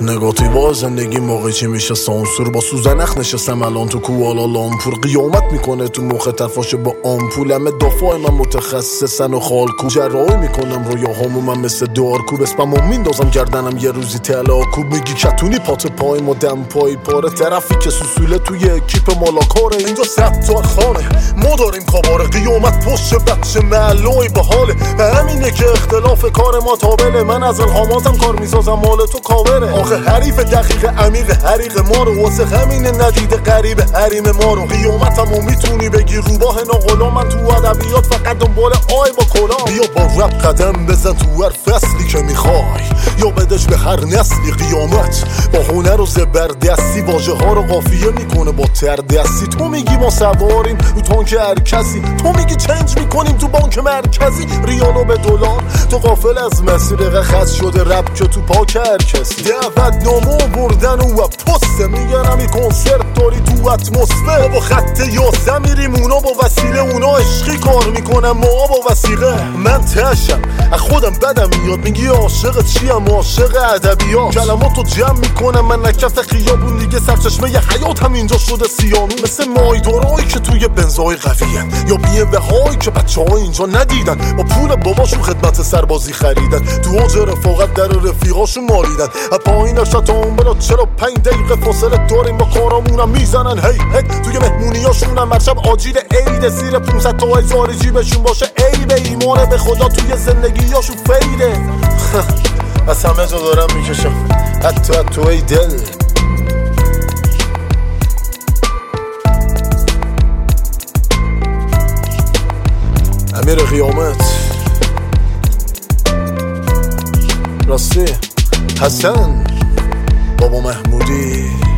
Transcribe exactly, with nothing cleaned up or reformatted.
نگاتیوا زندگی موقعی چی میشه سانسور. با سوزنخ نشستم الان تو کوالالامپور. قیامت میکنه تو مخ طرفاشه با آمپول. همه دافای من متخصصن و خالکو. جراحی میکنم رویاهامو من مثل دارکوب. اسممو میندازم گردنم یه روزی تلاکوب. میگی کتونی پات پای ما دم پای پاره. طرفی که سوسوله توی اکیپ مالاکاره. اینجا ستار خانه ما داریم کاباره. قیامت پشت بچه معلوی به حاله. همینه که اختلاف کار ما تابله. من از الهاماتم کار میسازم مال تو کاوره. آخه حریف دقیق عمیق حریق ما رو. واسه همینه ندیده قریب حریم ما رو. قیامتمو میتونی بگی روباه ناغلا. من تو ادبیات فقط دنبال آی با کلا. بیا با رپ قدم بزن تو هر فصلی که میخوای. یا بدش به هر نسلی. قیامت با هنر و زبردستی واژه ها رو قافیه میکنه با تردستی. تو میگی ما سواریم رو تانک هر کسی. تو میگی چنج میکنیم تو بانک مرکزی. ریالو به دلار تو غافل از مسیر خط شده رپ که تو پاک هر کسی. دعوت نامو بردن و پست میگرم این کنسرت داری تو اتمسفر. با خط یاسه میریم اونا با وسیله. اونا عشقی کار میکنم ما با وسیقه. من تشم از خودم بدم میاد. میگی عاشق چیم عاشق ادبیات. کلماتو جمع میکنم من نکفت خیابون دیگه. سرچشمه ی حیات هم اینجا شده سیانون. مثل مایدارایی که توی بنزای قویه. یا بی ام هایی که بچه ها اینجا ندیدن. با پول باباشون خدمت سربازی خریدن. تو اوج رفاقت در رفیقاشون مالیدن. پایین تا اون بلا چرا پنج دقیقه فاصله داریم با کارامونم میزنن. هی هی توی مهمونیاشون هم مرشب آجیل عید. زیر پونصد تا هزار جیبشون باشه ای به ایمانه به خدا. توی زندگیاشون فیده. از همه جا دارم میکشم حتی تو ای دل. امیر قیامت راستی حسن بابا محمودی.